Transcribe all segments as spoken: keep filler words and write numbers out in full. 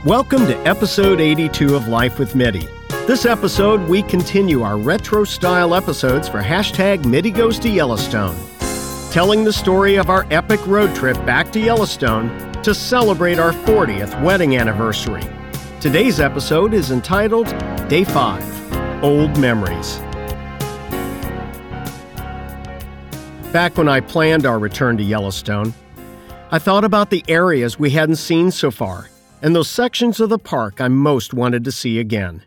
Welcome to episode eighty-two of Life with Mitty. This episode, we continue our retro-style episodes for hashtag Mitty Goes to Yellowstone, telling the story of our epic road trip back to Yellowstone to celebrate our fortieth wedding anniversary. Today's episode is entitled Day five, Old Memories. Back when I planned our return to Yellowstone, I thought about the areas we hadn't seen so far, and those sections of the park I most wanted to see again.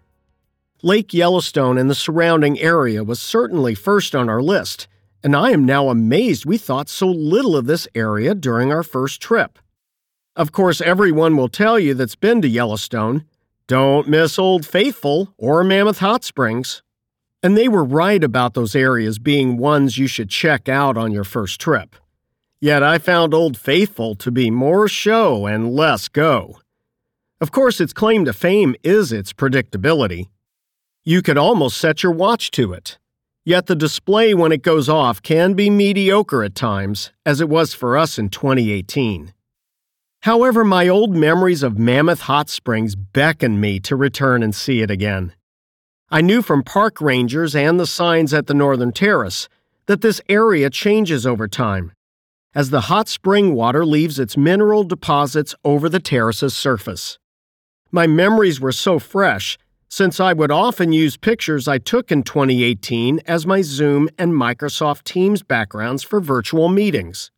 Lake Yellowstone and the surrounding area was certainly first on our list, and I am now amazed we thought so little of this area during our first trip. Of course, everyone will tell you that's been to Yellowstone, don't miss Old Faithful or Mammoth Hot Springs. And they were right about those areas being ones you should check out on your first trip. Yet I found Old Faithful to be more show and less go. Of course, its claim to fame is its predictability. You could almost set your watch to it. Yet the display when it goes off can be mediocre at times, as it was for us in twenty eighteen. However, my old memories of Mammoth Hot Springs beckon me to return and see it again. I knew from park rangers and the signs at the Northern Terrace that this area changes over time, as the hot spring water leaves its mineral deposits over the terrace's surface. My memories were so fresh, since I would often use pictures I took in twenty eighteen as my Zoom and Microsoft Teams backgrounds for virtual meetings.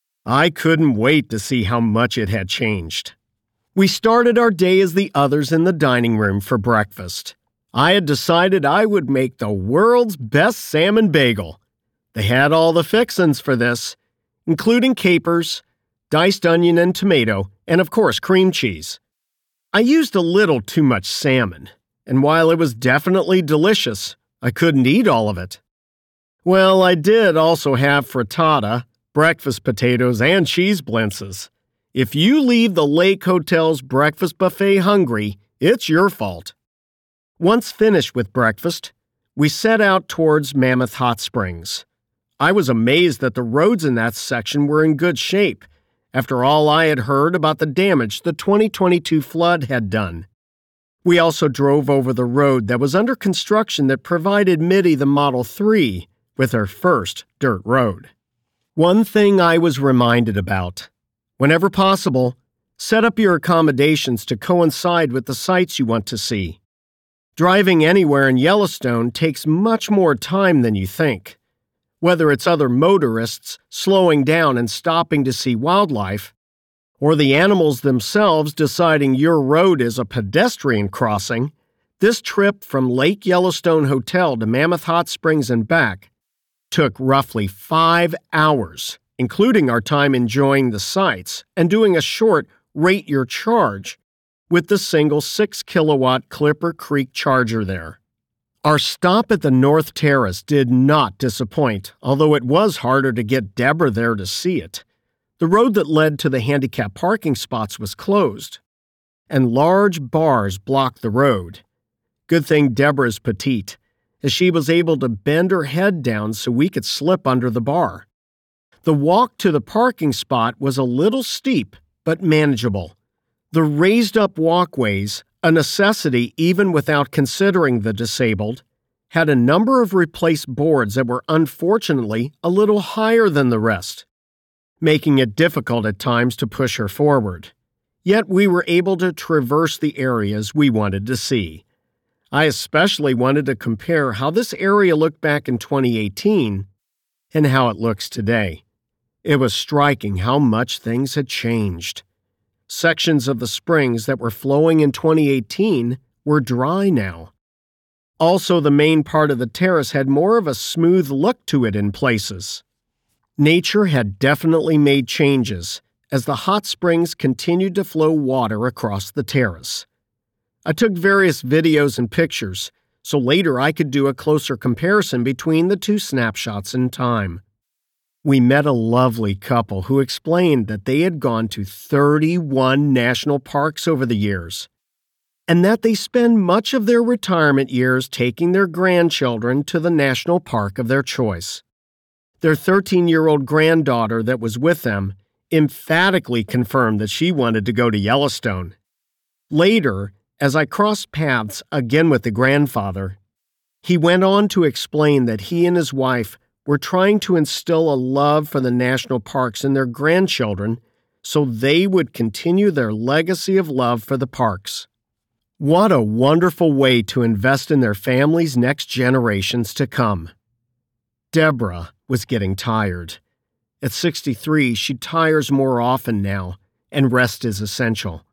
I couldn't wait to see how much it had changed. We started our day as the others in the dining room for breakfast. I had decided I would make the world's best salmon bagel. They had all the fixins for this, including capers, diced onion and tomato, and of course cream cheese. I used a little too much salmon, and while it was definitely delicious, I couldn't eat all of it. Well, I did also have frittata, breakfast potatoes, and cheese blintzes. If you leave the Lake Hotel's breakfast buffet hungry, it's your fault. Once finished with breakfast, we set out towards Mammoth Hot Springs. I was amazed that the roads in that section were in good shape, after all I had heard about the damage the twenty twenty-two flood had done. We also drove over the road that was under construction that provided Mitty the Model three with her first dirt road. One thing I was reminded about: whenever possible, set up your accommodations to coincide with the sights you want to see. Driving anywhere in Yellowstone takes much more time than you think. Whether it's other motorists slowing down and stopping to see wildlife, or the animals themselves deciding your road is a pedestrian crossing, this trip from Lake Yellowstone Hotel to Mammoth Hot Springs and back took roughly five hours, including our time enjoying the sights and doing a short rate your charge with the single six kilowatt Clipper Creek charger there. Our stop at the North Terrace did not disappoint, although it was harder to get Deborah there to see it. The road that led to the handicap parking spots was closed, and large bars blocked the road. Good thing Deborah's petite, as she was able to bend her head down so we could slip under the bar. The walk to the parking spot was a little steep, but manageable. The raised-up walkways, a necessity even without considering the disabled, had a number of replaced boards that were unfortunately a little higher than the rest, making it difficult at times to push her forward. Yet we were able to traverse the areas we wanted to see. I especially wanted to compare how this area looked back in twenty eighteen and how it looks today. It was striking how much things had changed. Sections of the springs that were flowing in twenty eighteen were dry now. Also, the main part of the terrace had more of a smooth look to it in places. Nature had definitely made changes as the hot springs continued to flow water across the terrace. I took various videos and pictures, so later I could do a closer comparison between the two snapshots in time. We met a lovely couple who explained that they had gone to thirty-one national parks over the years, and that they spend much of their retirement years taking their grandchildren to the national park of their choice. Their thirteen-year-old granddaughter that was with them emphatically confirmed that she wanted to go to Yellowstone. Later, as I crossed paths again with the grandfather, he went on to explain that he and his wife were trying to instill a love for the national parks in their grandchildren so they would continue their legacy of love for the parks. What a wonderful way to invest in their family's next generations to come. Deborah was getting tired. At sixty-three, she tires more often now, and rest is essential.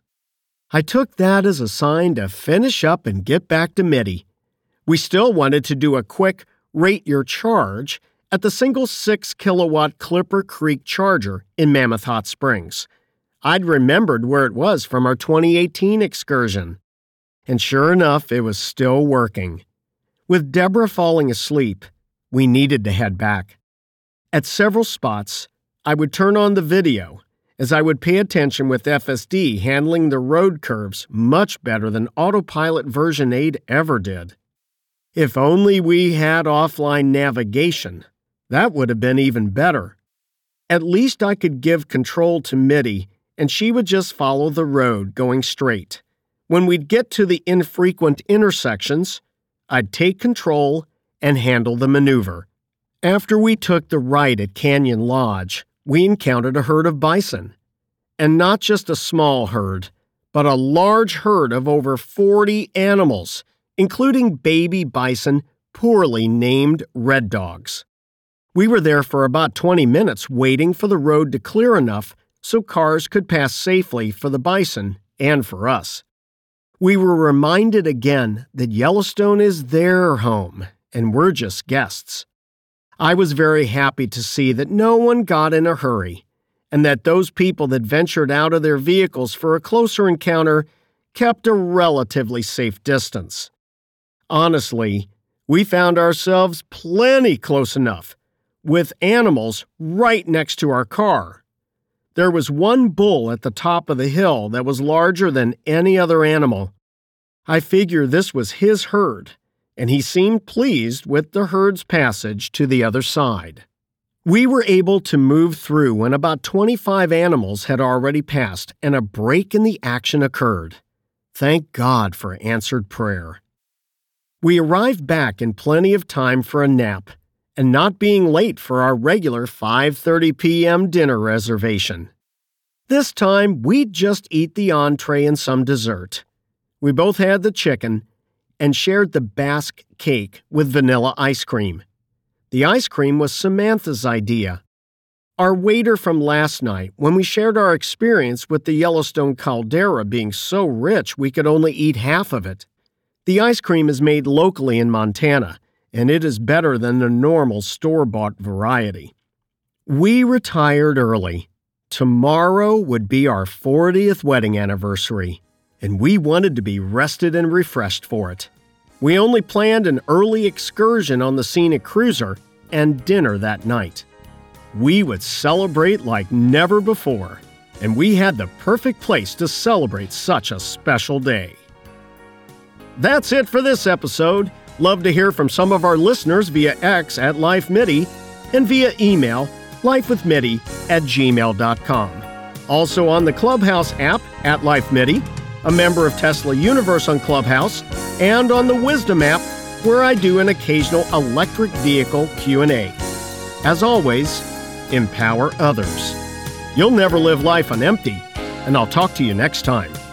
I took that as a sign to finish up and get back to Mitty. We still wanted to do a quick rate your charge at the single six kilowatt Clipper Creek charger in Mammoth Hot Springs. I'd remembered where it was from our twenty eighteen excursion. And sure enough, it was still working. With Deborah falling asleep, we needed to head back. At several spots, I would turn on the video, as I would pay attention with F S D handling the road curves much better than Autopilot version eight ever did. If only we had offline navigation, that would have been even better. At least I could give control to Mitty, and she would just follow the road going straight. When we'd get to the infrequent intersections, I'd take control and handle the maneuver. After we took the right at Canyon Lodge, we encountered a herd of bison. And not just a small herd, but a large herd of over forty animals, including baby bison poorly named red dogs. We were there for about twenty minutes waiting for the road to clear enough so cars could pass safely for the bison and for us. We were reminded again that Yellowstone is their home, and we're just guests. I was very happy to see that no one got in a hurry, and that those people that ventured out of their vehicles for a closer encounter kept a relatively safe distance. Honestly, we found ourselves plenty close enough, with animals right next to our car. There was one bull at the top of the hill that was larger than any other animal. I figure this was his herd, and he seemed pleased with the herd's passage to the other side. We were able to move through when about twenty-five animals had already passed and a break in the action occurred. Thank God for answered prayer. We arrived back in plenty of time for a nap, and not being late for our regular five thirty p.m. dinner reservation. This time, we'd just eat the entree and some dessert. We both had the chicken and shared the Basque cake with vanilla ice cream. The ice cream was Samantha's idea. Our waiter from last night, when we shared our experience with the Yellowstone caldera being so rich we could only eat half of it. The ice cream is made locally in Montana, and it is better than the normal store-bought variety. We retired early. Tomorrow would be our fortieth wedding anniversary, and we wanted to be rested and refreshed for it. We only planned an early excursion on the scenic cruiser and dinner that night. We would celebrate like never before, and we had the perfect place to celebrate such a special day. That's it for this episode. Love to hear from some of our listeners via X at LifeMitty and via email lifewithmitty at gmail dot com. Also on the Clubhouse app at LifeMitty, a member of Tesla Universe on Clubhouse, and on the Wisdom app where I do an occasional electric vehicle Q and A. As always, empower others. You'll never live life on empty, and I'll talk to you next time.